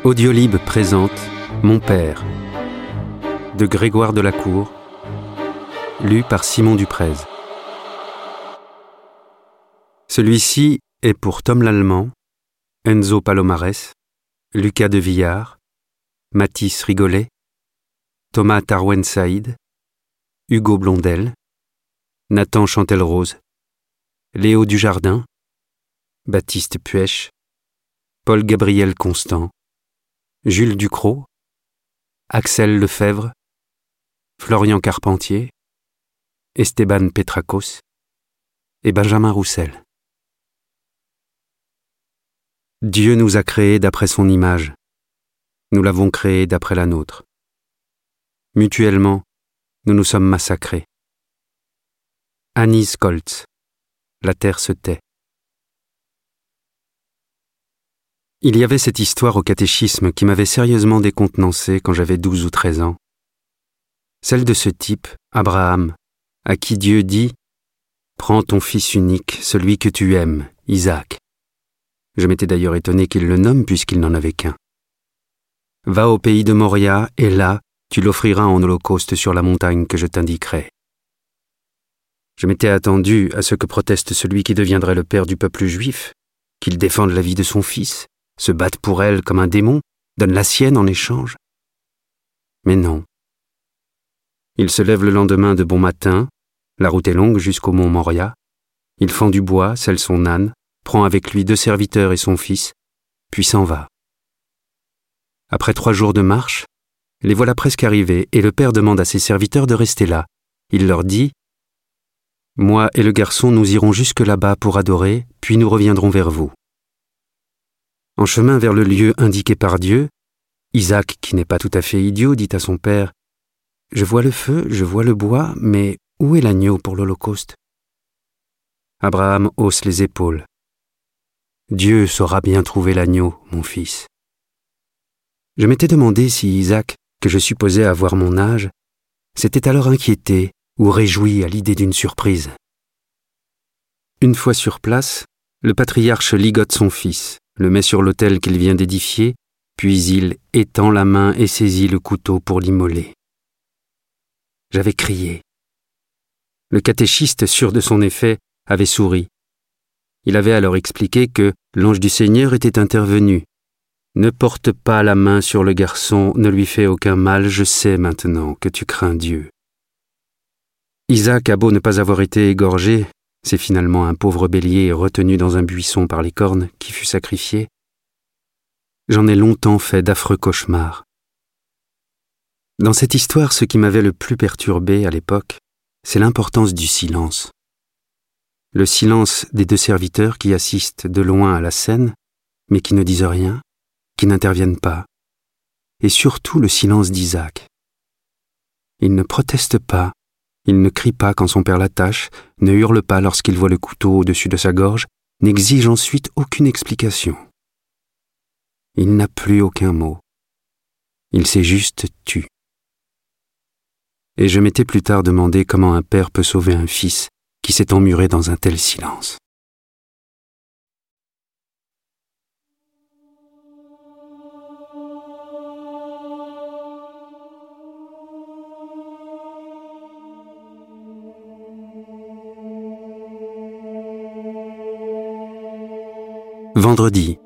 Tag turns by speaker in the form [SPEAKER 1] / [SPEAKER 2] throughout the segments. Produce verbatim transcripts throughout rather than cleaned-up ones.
[SPEAKER 1] Audiolib présente Mon père de Grégoire Delacour, lu par Simon Duprez. Celui-ci est pour Tom Lallemand, Enzo Palomares, Lucas de Villard, Mathis Rigolet, Thomas Tarwen Saïd, Hugo Blondel, Nathan Chantelrose, Léo Dujardin, Baptiste Puech, Paul-Gabriel Constant, Jules Ducrot, Axel Lefebvre, Florian Carpentier, Esteban Petrakos et Benjamin Roussel. Dieu nous a créés d'après son image. Nous l'avons créé d'après la nôtre. Mutuellement, nous nous sommes massacrés. Anis Koltz, La terre se tait. Il y avait cette histoire au catéchisme qui m'avait sérieusement décontenancé quand j'avais douze ou treize ans. Celle de ce type, Abraham, à qui Dieu dit « Prends ton fils unique, celui que tu aimes, Isaac ». Je m'étais d'ailleurs étonné qu'il le nomme puisqu'il n'en avait qu'un. « Va au pays de Moria, et là, tu l'offriras en holocauste sur la montagne que je t'indiquerai. » Je m'étais attendu à ce que proteste celui qui deviendrait le père du peuple juif, qu'il défende la vie de son fils, se batte pour elle comme un démon, donne la sienne en échange. Mais non. Il se lève le lendemain de bon matin, la route est longue jusqu'au mont Moria, il fend du bois, selle son âne, prend avec lui deux serviteurs et son fils, puis s'en va. Après trois jours de marche, les voilà presque arrivés et le père demande à ses serviteurs de rester là. Il leur dit « Moi et le garçon, nous irons jusque là-bas pour adorer, puis nous reviendrons vers vous. » En chemin vers le lieu indiqué par Dieu, Isaac, qui n'est pas tout à fait idiot, dit à son père « Je vois le feu, je vois le bois, mais où est l'agneau pour l'holocauste ?» Abraham hausse les épaules. « Dieu saura bien trouver l'agneau, mon fils. » Je m'étais demandé si Isaac, que je supposais avoir mon âge, s'était alors inquiété ou réjoui à l'idée d'une surprise. Une fois sur place, le patriarche ligote son fils, le met sur l'autel qu'il vient d'édifier, puis il étend la main et saisit le couteau pour l'immoler. J'avais crié. Le catéchiste, sûr de son effet, avait souri. Il avait alors expliqué que l'ange du Seigneur était intervenu. « Ne porte pas la main sur le garçon, ne lui fais aucun mal, je sais maintenant que tu crains Dieu. » Isaac a beau ne pas avoir été égorgé, c'est finalement un pauvre bélier retenu dans un buisson par les cornes qui fut sacrifié. J'en ai longtemps fait d'affreux cauchemars. Dans cette histoire, ce qui m'avait le plus perturbé à l'époque, c'est l'importance du silence. Le silence des deux serviteurs qui assistent de loin à la scène, mais qui ne disent rien, qui n'interviennent pas, et surtout le silence d'Isaac. Il ne proteste pas, il ne crie pas quand son père l'attache, ne hurle pas lorsqu'il voit le couteau au-dessus de sa gorge, n'exige ensuite aucune explication. Il n'a plus aucun mot. Il s'est juste tu. Et je m'étais plus tard demandé comment un père peut sauver un fils qui s'est emmuré dans un tel silence. Vendredi.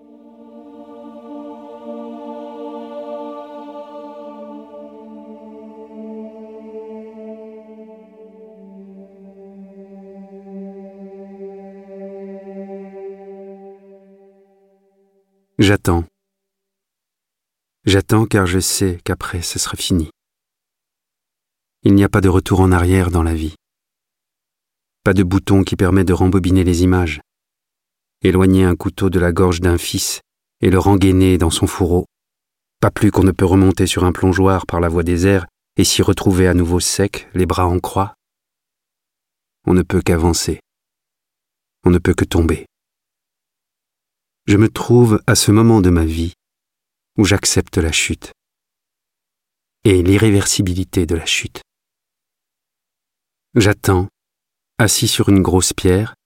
[SPEAKER 1] J'attends. J'attends car je sais qu'après ce sera fini. Il n'y a pas de retour en arrière dans la vie. Pas de bouton qui permet de rembobiner les images. Éloigner un couteau de la gorge d'un fils et le rengainer dans son fourreau. Pas plus qu'on ne peut remonter sur un plongeoir par la voie des airs et s'y retrouver à nouveau sec, les bras en croix. On ne peut qu'avancer. On ne peut que tomber. Je me trouve à ce moment de ma vie où j'accepte la chute et l'irréversibilité de la chute. J'attends, assis sur une grosse pierre,